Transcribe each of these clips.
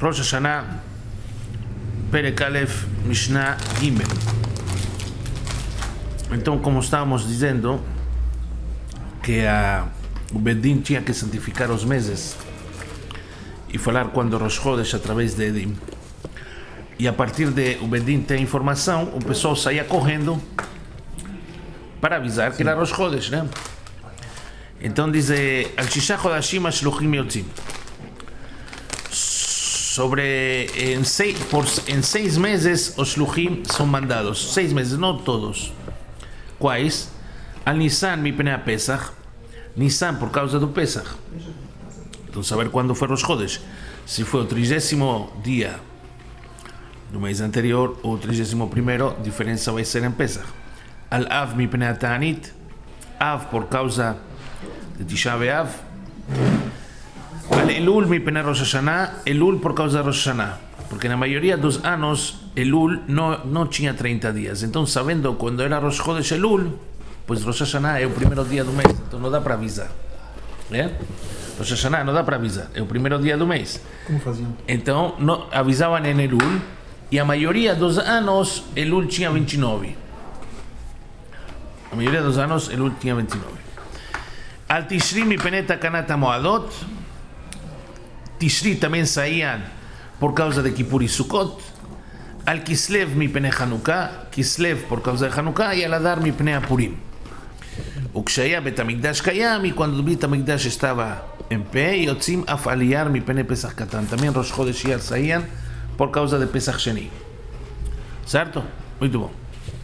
Rosh Hashanah, Perek Aleph, Mishnah Gimel. Então, como estávamos dizendo, que o Bedin tinha que santificar os meses e falar quando Rosh Chodesh através de Edim. E a partir de o Bedin ter informação, o pessoal saía correndo para avisar que era Rosh Chodesh, né? Então diz Al Shisha Chodashim Ashluchim Yotzim. Em 6 meses os Shluchim são mandados. 6 meses, não todos. Quais? Al Nisan mipnei Pesach. Nisan por causa do Pesach. Então saber quando foi Rosh Chodesh. Se foi o 30º dia do mês anterior ou o 31º, a diferença vai ser em Pesach. Al Av mipnei Ta'anit. Av por causa de Tisha B'Av. Al Elul mipnei Rosh Hashanah. Elul por causa de Rosh Hashanah. Porque na maioria dos anos Elul não tinha 30 dias. Então, sabendo quando era Rosh Chodesh Elul, pois Rosh Hashanah é o primeiro dia do mês. Então não dá para avisar. Rosh Hashanah não dá para avisar. É o primeiro dia do mês. Como faziam? Então avisavam em Elul. E a maioria dos anos Elul tinha 29. A maioria dos anos Elul tinha 29. Al Tishri mipnei Takanat HaMoadot. Tishri também saíam por causa de Kippur e Sukkot. Al Kislev mipnei Hanukkah. Kislev por causa de Hanukkah. E al Adar mipnei Purim. O que שהיה בית המקדש קיים, e quando o בית המקדש estava em pé, יוצאים אף עלייר מפני פסח קטן. Também Rosh Chodesh Iyar saíam por causa de Pesach Sheni. Certo? Muito bom.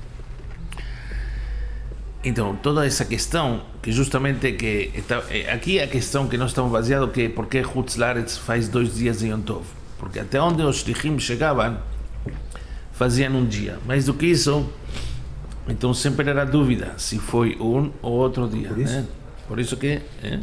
Então, toda essa questão, que justamente que aqui a questão que nós estamos baseados, que por que Chutz La'aretz faz 2 dias de Yom Tov? Porque até onde os shlichim chegavam, faziam um dia. Mais do que isso, então sempre era dúvida se foi um ou outro dia. Por isso que...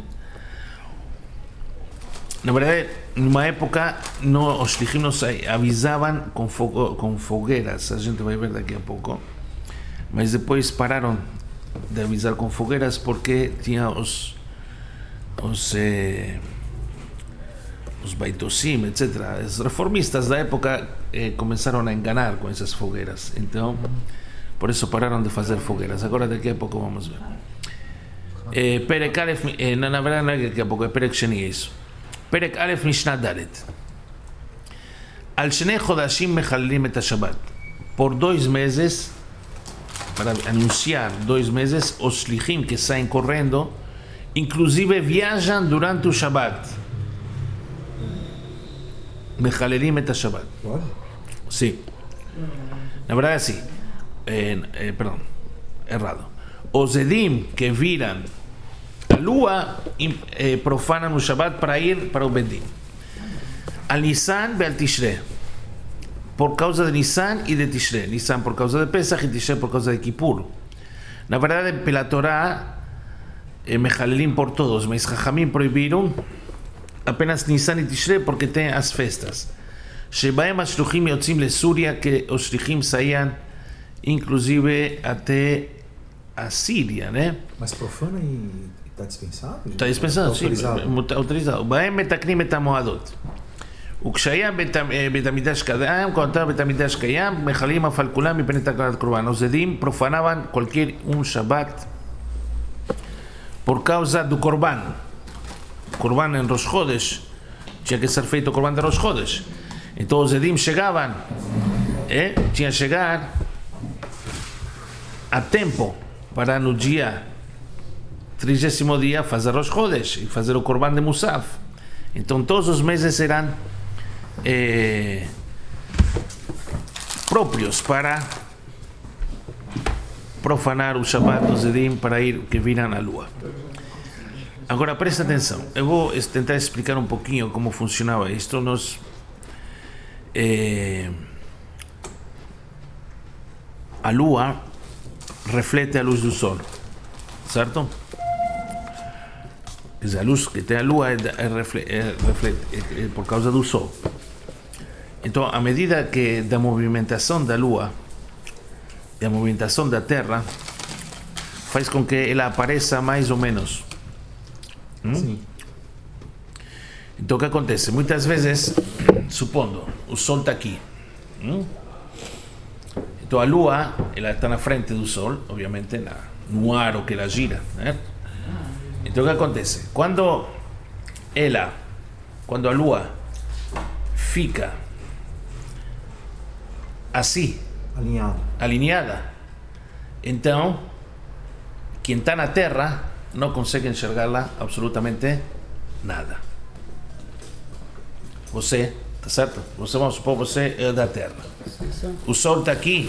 Na verdade, numa época, os shlichim nos avisavam com fogueiras. A gente vai ver daqui a pouco. Mas depois pararam de avisar com fogueiras porque tinha os baitosim, etc. Os reformistas da época começaram a enganar com essas fogueiras. Então, por isso pararam de fazer fogueiras. Agora daqui a pouco vamos ver. Perek Aleph, na verdade não é daqui a pouco, é Perek Sheni, é isso. Perek Aleph Mishnah Dalet. Al Shnei Chodashim mechalelim et HaShabbat. Por 2 meses, para anunciar 2 meses, os shlichim que saem correndo, inclusive viajam durante o Shabbat. Mechalelim et HaShabbat. Sim. Na verdade, sim. Perdão, errado. Os Edim que viram a lua profanam o Shabbat para ir para o Bedin. Al Nisan e al Tishrei. Por causa de Nisan e de Tishrei. Nisan por causa de Pesach e Tishrei por causa de Kippur. Na verdade, pela Torá, mechalelim por todos, mas Chachamim proibiram apenas Nisan e Tishrei porque tem as festas. Shebaem ashluchim yotzim lesúria, que os shlichim saíam inclusive até a Síria, né? Mas profana e está dispensado? Está dispensado, sim. Autorizado. Baem metaknim et hamoadot. וכשהיה בית המקדש קיים, cuando estaba בית המקדש קיים, מחללים אף על כולם מפני תקנת קורבן. Os Edim profanaban cualquier un Shabbat por causa do Corban. Corban em Rosh Chodesh tinha que ser feito o Corban de Rosh Chodesh. Então os Edim chegavam, tinha que chegar a tempo para no dia 30º dia fazer Rosh Chodesh e fazer o Corban de Musaf. Então todos os meses eram próprios para profanar o Shabbat dos Edim para ir que viram a lua. Agora presta atenção, eu vou tentar explicar um pouquinho como funcionava isto. A lua reflete a luz do sol, certo? Quer dizer, a luz que tem a lua reflete por causa do sol. Então, à medida que da movimentação da lua e a movimentação da terra faz com que ela apareça mais ou menos. Sim. Então, o que acontece? Muitas vezes Supondo, o sol está aqui. Então a lua, ela está na frente do sol, obviamente no aro que ela gira, né? Então o que acontece? Quando a lua fica assim, alinhada, então quem está na Terra não consegue enxergá-la absolutamente nada. Você, tá certo? Vamos supor, você é da Terra. O Sol está aqui.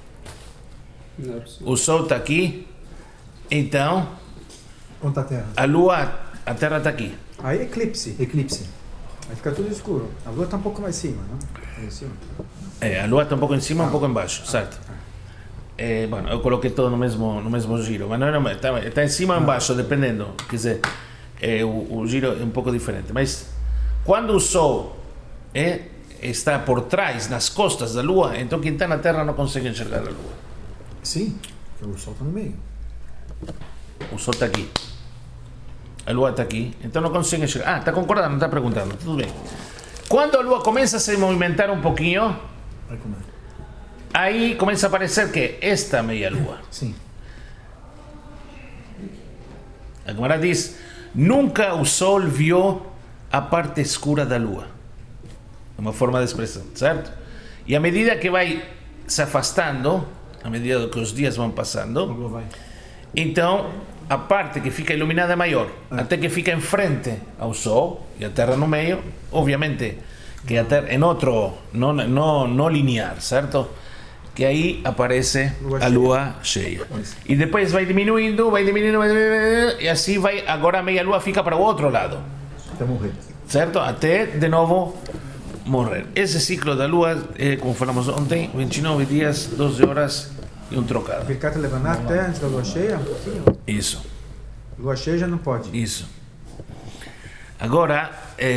O Sol está aqui. Então, Onde está a Terra? a Terra está aqui. Aí eclipse. Aí fica tudo escuro. A Lua está um pouco mais cima, não? Mais em cima. A Lua está um pouco em cima, um pouco embaixo, certo? Bueno, eu coloquei todo no mesmo giro, mas não está em cima ou embaixo, dependendo. Quer dizer, o giro é um pouco diferente. Mas quando o Sol está por trás, nas costas da Lua, então quem está na Terra não consegue enxergar a Lua. Sim, porque o Sol está no meio. O Sol está aqui. A Lua está aqui, então não consegue enxergar. Está concordando, não está perguntando, tudo bem. Quando a Lua começa a se movimentar um pouquinho, Vai comer. aí começa a aparecer que esta meia Lua. Sim. A Gemara diz: nunca o Sol viu a parte escura da Lua. É uma forma de expressão, certo? E à medida que vai se afastando, à medida que os dias vão A passando, Lua vai. então a parte que fica iluminada é maior, até que fica em frente ao Sol e a Terra no meio, obviamente que a Terra em outro, não linear, certo? Que aí aparece a Lua cheia. E depois vai diminuindo, e assim vai, agora a meia Lua fica para o outro lado, Até morrer. certo? Até de novo morrer. Esse ciclo da Lua é, como falamos ontem, 29 dias, 12 horas e um trocado. Birkat levanar até antes da Lua cheia? Isso. Lua cheia já não pode. Isso. Agora,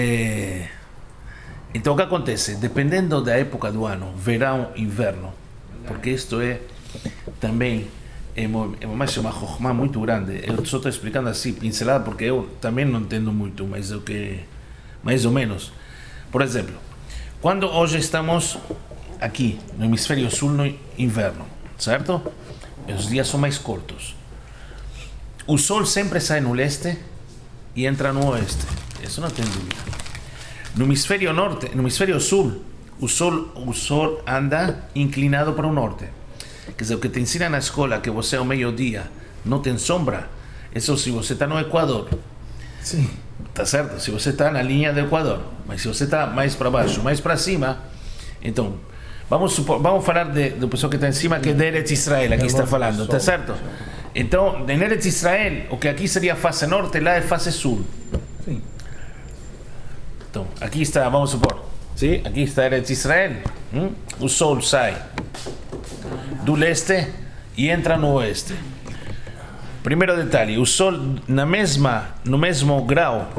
então o que acontece? Dependendo da época do ano, verão, inverno, porque isto é também mais uma chokhmah muito grande. Eu só estou explicando assim, pincelada, porque eu também não entendo muito, mas o que mais ou menos. Por exemplo, quando hoje estamos aqui no hemisfério sul no inverno, certo? Os dias são mais curtos. O sol sempre sai no leste e entra no oeste. Isso não tem dúvida. No hemisfério norte, no hemisfério sul, o sol anda inclinado para o norte. Quer dizer, o que te ensina na escola que você ao meio-dia não tem sombra, isso se você está no Equador. Sim. Tá certo? Se você está na linha do Equador. Mas se você está mais para baixo, mais para cima, então, vamos falar do pessoal que está em cima, que é de Eretz Israel, aqui está falando, tá certo? Então, em Eretz Israel, o que aqui seria face norte, lá é face sul. Sim. Então, aqui está, vamos supor, sim? Aqui está Eretz Israel, o sol sai do leste e entra no oeste. Primeiro detalhe, o sol no mesmo grau,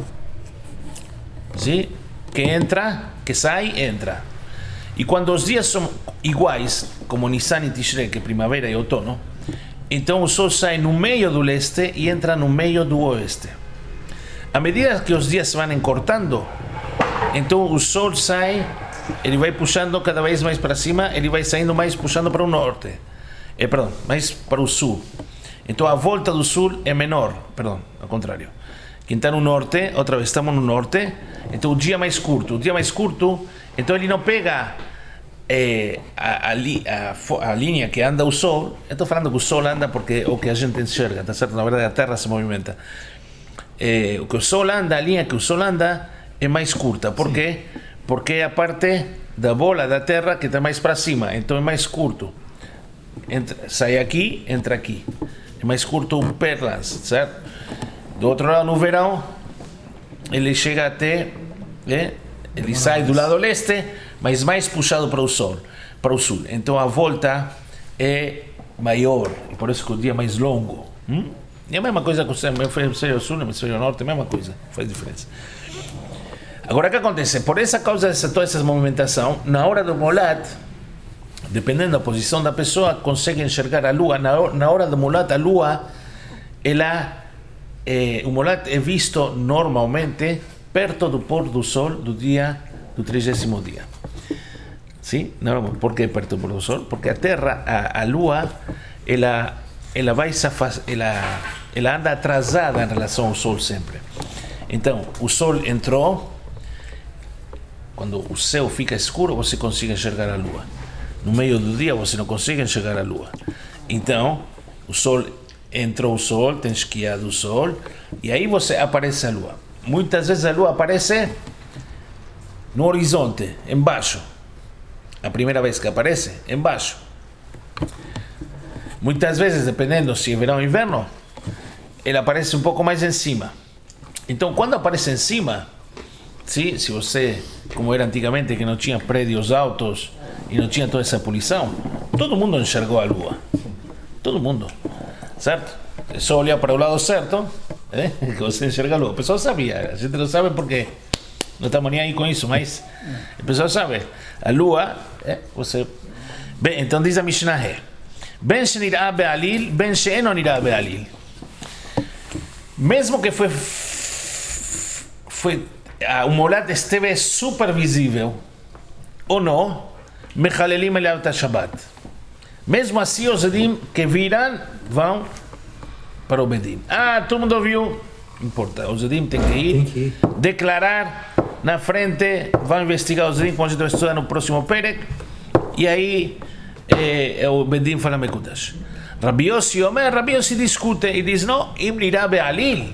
sim? Que sai, entra. E quando os dias são iguais, como Nissan e Tishrei, que é primavera e outono, então o sol sai no meio do leste e entra no meio do oeste. À medida que os dias se vão encurtando, então o sol sai, ele vai puxando cada vez mais para cima, ele vai saindo mais puxando para o norte, mais para o sul. Então a volta do sul é menor, ao contrário. Quem está no norte, outra vez estamos no norte, então o dia mais curto, então ele não pega a linha que anda o sol. Eu estou falando que o sol anda porque é o que a gente enxerga, tá certo? Na verdade a Terra se movimenta. O que o sol anda, a linha que o sol anda é mais curta. Por quê? Porque é a parte da bola da Terra que está mais para cima, então é mais curto. Sai aqui, entra aqui. É mais curto o perlance, certo? Do outro lado, no verão, ele chega até, ele sai do lado leste, mas mais puxado para o sul. Então a volta é maior, e por isso que o dia é mais longo. É a mesma coisa com o hemisfério sul, hemisfério norte, a mesma coisa, faz diferença. Agora, o que acontece? Por essa causa de toda essa movimentação, na hora do Molat, dependendo da posição da pessoa, consegue enxergar a Lua. Na hora do Molat, a Lua, o Molat é visto normalmente perto do pôr do sol do dia do 30º dia. Sim? Não, por que perturba o Sol? Porque a Terra, a Lua, ela anda atrasada em relação ao Sol sempre. Então, o Sol entrou, quando o céu fica escuro, você consegue enxergar a Lua. No meio do dia, você não consegue enxergar a Lua. Então, o Sol entrou, o Sol, tem esquia do Sol, e aí aparece a Lua. Muitas vezes a Lua aparece no horizonte, embaixo. A primeira vez que aparece, embaixo. Muitas vezes, dependendo se é verão ou inverno, ela aparece um pouco mais em cima. Então, quando aparece em cima, se você, como era antigamente, que não tinha prédios altos e não tinha toda essa poluição, todo mundo enxergou a Lua. Todo mundo. Certo? É só olhar para o lado certo, que você enxerga a Lua. O pessoal sabia, a gente não sabe porque não estamos nem aí com isso, mas o pessoal sabe. A Lua, você... Bem, então diz a Mishnah, Ben Shenirá Be'alil, Ben She'eno Nirá Be'alil. Mesmo que o molad esteve super visível, ou não, Mechalelim Eliav Shabbat. Mesmo assim, os Edim que viram vão para o Bedim. Todo mundo ouviu? Não importa, os Edim têm que ir, declarar na frente, vão investigar os Edim, como a gente vai estudar no próximo Perek, e aí o Bedim fala Mekudash. Rabbi Yossi discute e diz, não, Im Nirá Be'alil.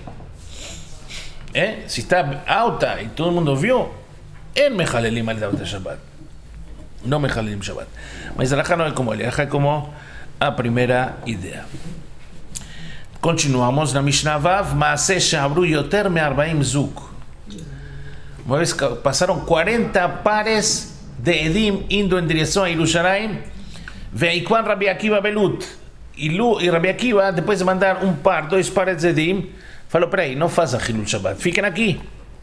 Se está alta e todo mundo viu, en Mechalelim Eliav Shabbat. Não Mechalelim Shabbat. Mas a Raja não é como ele, a Raja é como a primeira ideia. Continuamos na Mishnah Vav, Maaseh she'avru yoter me-40 zuk. Uma vez que passaram 40 pares de Edim indo em direção a Yerushalayim, veikwan Rabbi Akiva Belut. E Rabbi Akiva, depois de mandar dois pares de Edim, falou, peraí, não façam Hilul Shabbat, fiquem aqui.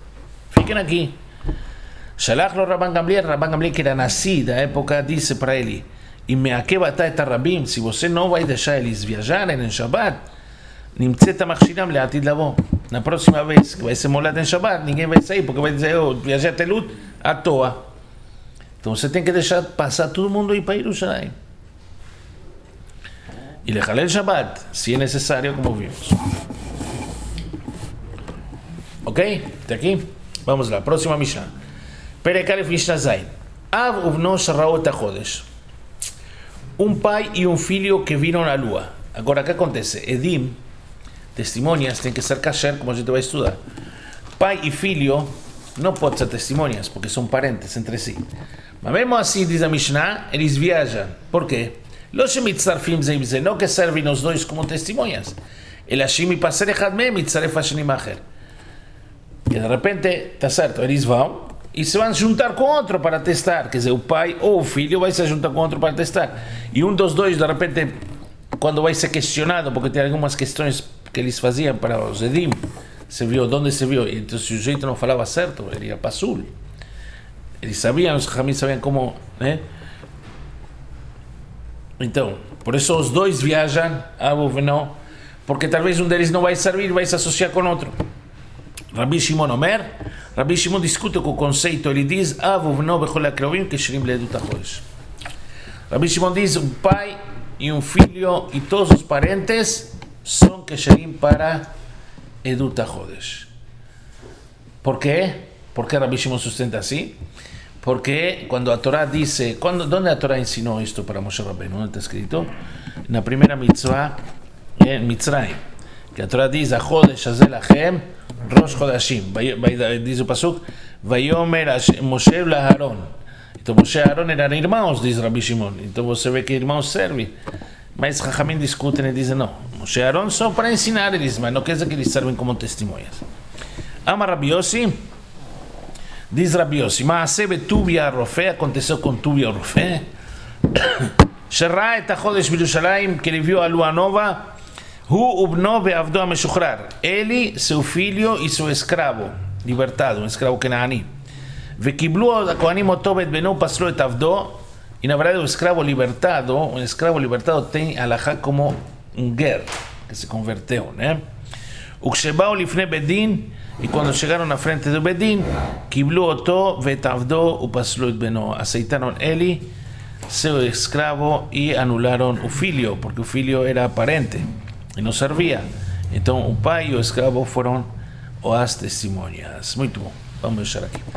Shalach lo Rabban Gamliel, que era nascido da época, disse para ele, e me akebata et Rabim, se você não vai deixar eles viajarem em Shabbat, nimtzeta machshiram le'atid lavo. Na próxima vez que vai ser molado em Shabbat, ninguém vai sair, porque vai dizer, viajar até Lut, à toa. Então você tem que deixar passar todo mundo ir para Yerushalayim. E lechalel Shabbat, se é necessário, como vimos. Ok? Até aqui? Vamos lá, próxima Mishnah. Perek Aleph Mishnah Zayin. Av uvno sharaot hachodesh. Pai e filho que viram a lua. Agora, o que acontece? Edim, testemunhas, tem que ser kasher, como a gente vai estudar. Pai e filho não podem ser testemunhas, porque são parentes entre si. Mas mesmo assim, diz a Mishnah, eles viajam. Por quê? Não que servem os dois como testemunhas. Ele achim passer echad mehem mitzaref hashanim acher. E de repente, está certo, eles vão e se vão juntar com outro para testar. Quer dizer, o pai ou o filho vai se juntar com outro para testar. E dos dois, de repente, quando vai ser questionado, porque tem algumas questões que eles faziam para os Edim, se viu, onde se viu, e então se o jeito não falava certo, ele ia pasul. Eles sabiam, os Ramim sabiam como, né? Então, por isso os dois viajam, não, porque talvez um deles não vai servir, vai se associar com outro. Rabbi Shimon Omer, Rabbi Shimon discute com o conceito, ele diz, no bechol akrovim kesherim leedut hachodesh. Rabbi Shimon diz, pai e filho e todos os parentes são kesherim para edut hachodesh. ¿Por quê? ¿Por qué Rabbi Shimon sustenta así? Porque cuando a Torah dice, ¿dónde la Torah enseñó esto para Moshe Rabbeinu? ¿Dónde está escrito? En la primera mitzvah, en Mitzrayim, que la Torah dice, Chodesh hazel lachem, Rosh Chodashim. Dice el pasuk, Vayomer Moshe la Aarón. Entonces Moshe y Aarón eran hermanos, dice Rabbi Shimon. Entonces se ve que hermanos serven. Mas Jajamín discuten y dicen, no, Moshe y Aarón son para enseñar, no quiere decir que les sirven como testimonias. Ama Rabbi Yossi, diz Rabbi Yossi, Maaseh betuvia Rofé, aconteceu com Tuvia Rofé, שראה את החודש בירושלים, que ele viu a lua nova, הוא ובנו ועבדו המשוחרר, ele, seu filho e seu escravo, libertado, um escravo canaani, וקיבלו הכהנים אותו ואת בנו, פסלו את עבדו, e na verdade o escravo libertado tem alahá como um ger, que se converteu, né? וכשבאו לפני בית דין, Y cuando llegaron a frente de Bedín, Kiblu Oto, Vetavdo, Upaslut Beno, aceitaron Eli, su esclavo, y anularon Ufilio, porque Ufilio era parente y no servía. Entonces, Upa y o esclavo fueron o as testemunhas. Muito bom. Vamos deixar aqui.